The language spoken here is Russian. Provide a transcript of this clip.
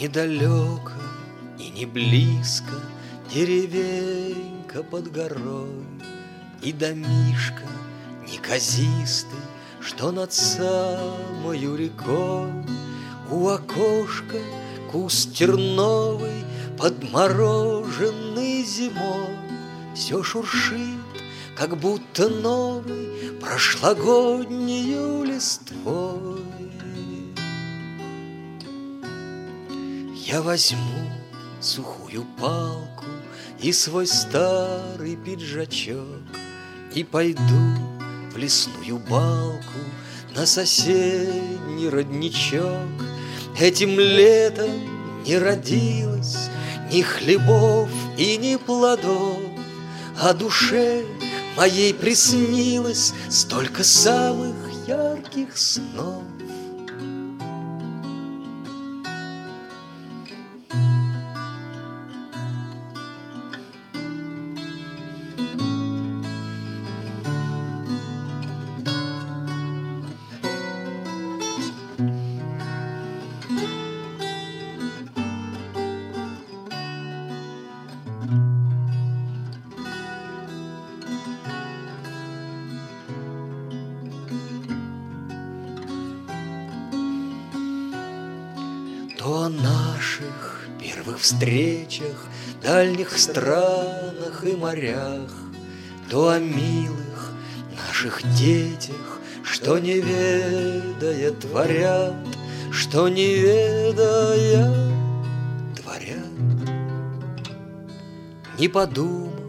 Недалеко и не близко деревенька под горой, и домишка неказистый, что над самою рекой. У окошка куст терновый, подмороженный зимой, все шуршит, как будто новый, прошлогоднею листвой. Я возьму сухую палку и свой старый пиджачок и пойду в лесную балку на соседний родничок. Этим летом не родилось ни хлебов и ни плодов, а душе моей приснилось столько самых ярких снов. То о наших первых встречах, дальних странах и морях, то о милых наших детях, что не ведая творят, что не ведая творят. Не подумай,